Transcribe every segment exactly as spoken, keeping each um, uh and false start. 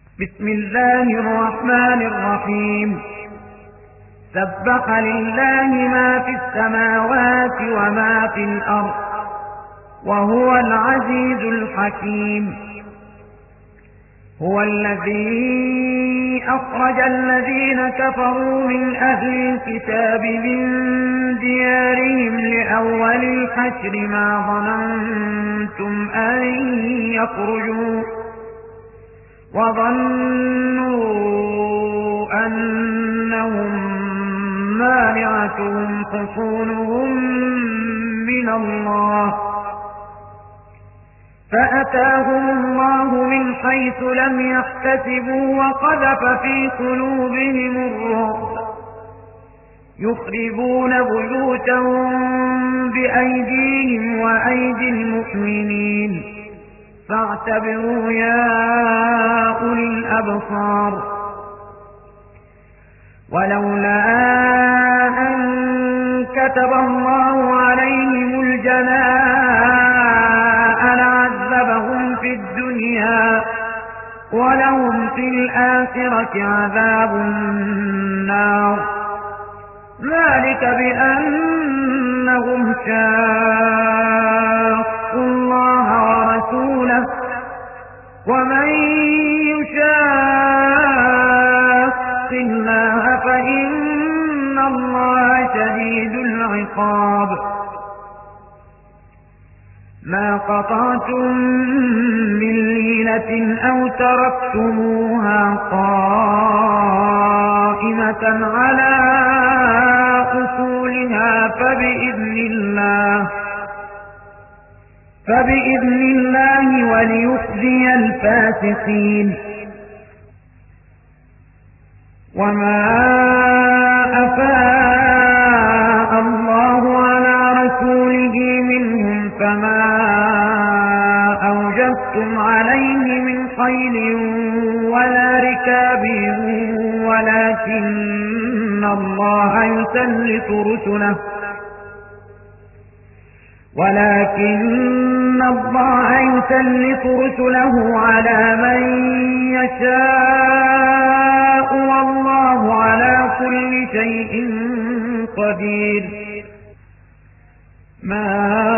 بسم الله الرحمن الرحيم. سبح لله ما في السماوات وما في الأرض وهو العزيز الحكيم. هو الذي أخرج الذين كفروا من أهل الكتاب من ديارهم لأول الحشر ما ظننتم أن يخرجوا وظنوا أنهم مانعتهم حصونهم من الله فأتاهم الله من حيث لم يحتسبوا وقذف في قلوبهم الرعب يخربون بيوتهم بأيديهم وأيدي المؤمنين فاعتبروا يا أولي الأبصار. ولولا أن كتب الله عليهم الجلاء لعذبهم في الدنيا ولهم في الآخرة عذاب النار ذلك بأنهم شاقوا الله ورسوله ومن يشاق الله فإن الله شديد العقاب. ما قطعتم من لينة أو تركتموها قائمة على أصولها فبإذن الله فبإذن الله وليخزي الفاسقين. وما أفاء الله على رسوله منهم فما أوجفتم عليه من خيل ولا ركاب ولكن الله يسلط رسله ولكن الله يسلط رسله على من يشاء والله على كل شيء قدير. ما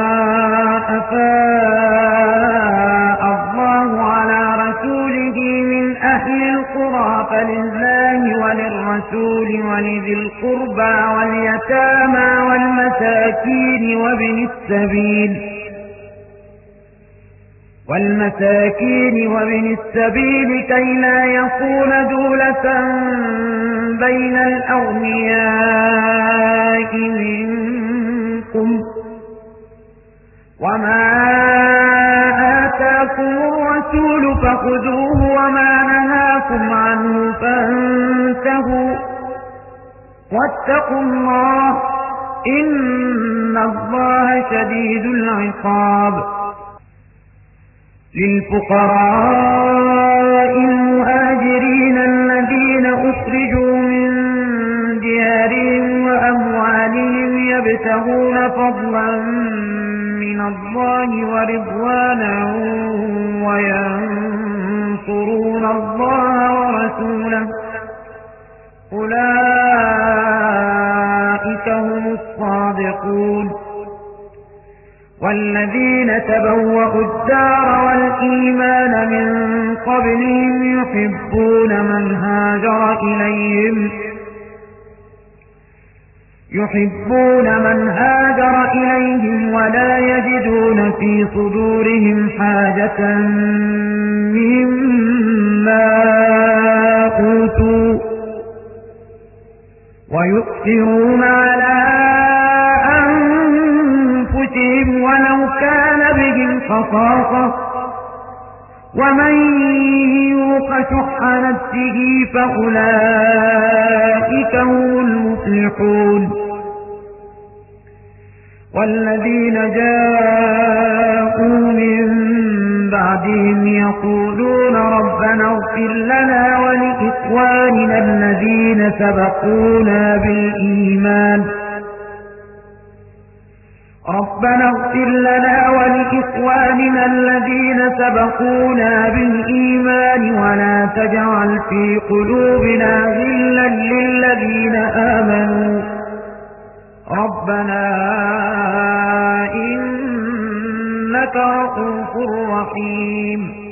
أفاء الله على رسوله من أهل القرى فلله وللرسول ولذي القربى واليتامى والمساكين وابن السبيل والمساكين وابن السبيل كي لا يكون دولة بين الأغنياء منكم وما آتاكم الرسول فخذوه وما نهاكم عنه فانتهوا واتقوا الله إن الله شديد العقاب. للفقراء المهاجرين الذين أخرجوا من ديارهم وأموالهم يبتغون فضلا من الله ورضوانا وينصرون الله ورسوله أولئك هم الصادقون. والذين تبوأوا الدار والإيمان من قبلهم يحبون من هاجر إليهم يحبون من هاجر إليهم ولا يجدون في صدورهم حاجة مما أوتوا ويؤثرون على أنفسهم ولو كان بهم خصاصة ومن يوق شح نفسه فأولئك هم المفلحون. والذين جاءوا من بعدهم يقولون ربنا اغفر لنا ولإخواننا الذين سبقونا بالإيمان ربنا اغفر لنا ولإخواننا الذين سبقونا بالإيمان ولا تجعل في قلوبنا غلا للذين آمنوا ربنا إنك رؤوف رحيم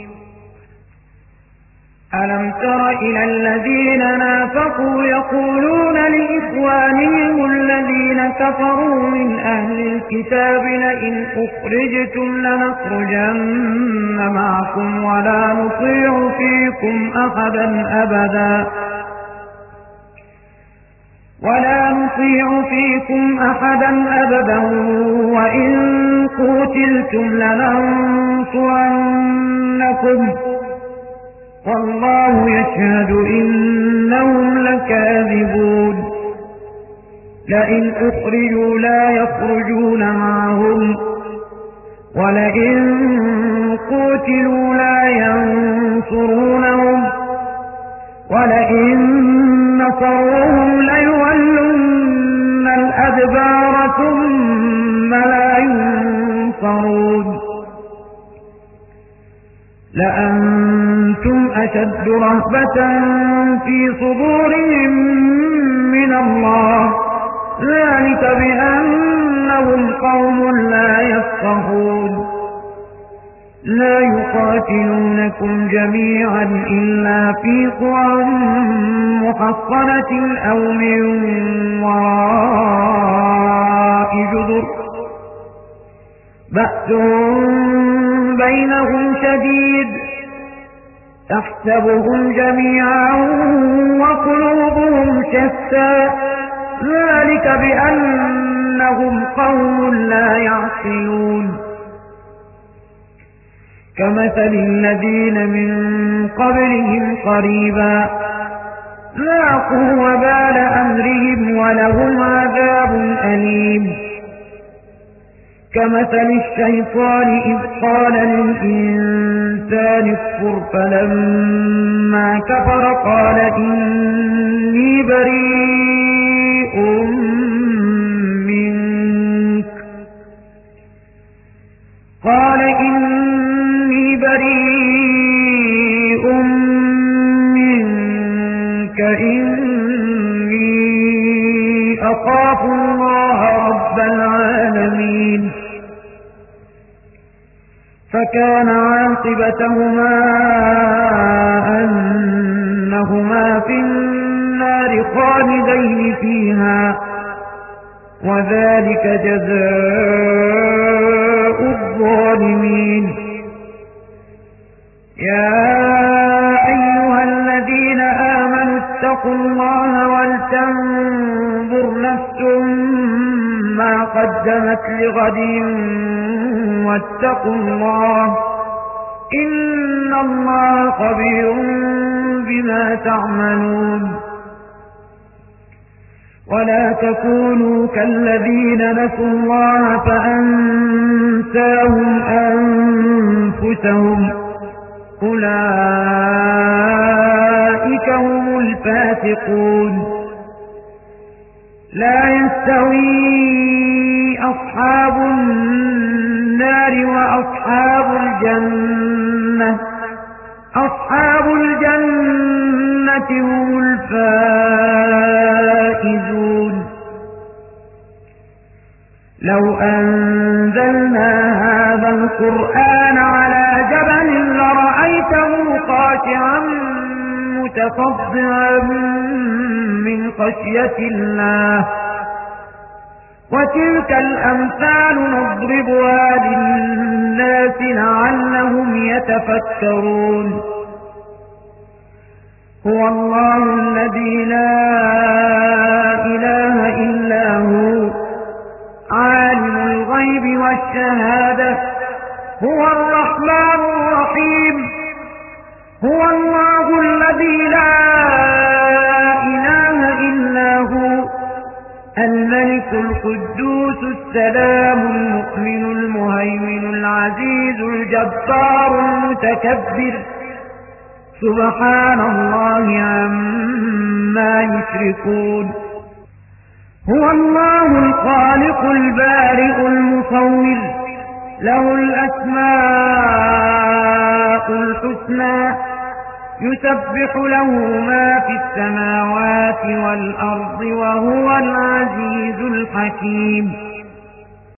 ألم تر إلى الذين نافقوا يقولون لإخوانهم الذين كفروا من أهل الكتاب لئن أخرجتم لنخرجن معكم ولا نطيع فيكم أحدا أبدا ولا نطيع فيكم أحدا أبدا وإن قتلتم لننصرنكم والله يشهد إنهم لكاذبون لئن أخرجوا لا يخرجون معهم ولئن قتلوا لا ينصرونهم ولئن نصروهم ليولن الأدبار ثم لا ينصرون لأنتم أشد رهبة في صدورهم من الله ذلك بأنهم قوم لا يفقهون لا يقاتلونكم جميعا إلا في قرى محصنة أو من وراء جدر بأسهم بينهم شديد تحسبهم جميعا وقلوبهم شتى ذلك بأنهم قوم لا يعقلون كمثل الذين من قبلهم قريبا ذاقوا وبال أمرهم ولهم عذاب أليم كمثل الشيطان إذ قال للإنسان اكفر فلما كفر قال إني بريء منك قال إني بريء منك إني أخاف الله رب العالمين فكان عاقبتهما أنهما في النار خالدين فيها وذلك جزاء الظالمين يا أيها الذين آمنوا اتقوا الله ولتنظر نفس ما قدمت لغد واتقوا الله إن الله خبير بما تعملون ولا تكونوا كالذين نسوا الله فأنساهم أنفسهم أولئك هم الفاسقون لا يستوي أصحاب النار وأصحاب الجنة أصحاب الجنة هم الفائزون لو أنزلنا هذا القرآن على جبل لرأيته خاشعا متصدعا من خشية الله وتلك الأمثال نضربها للناس لعلهم يتفكرون هو الله الذي لا إله إلا هو عالم الغيب والشهادة هو الرحمن الرحيم هو الله الذي لا إله إلا هو الملك القدوس السلام المؤمن المهيمن العزيز الجبار المتكبر سبحان الله عما يشركون هو الله الخالق البارئ المصور له الأسماء الحسنى يسبح له ما في السماوات والأرض وهو العزيز الحكيم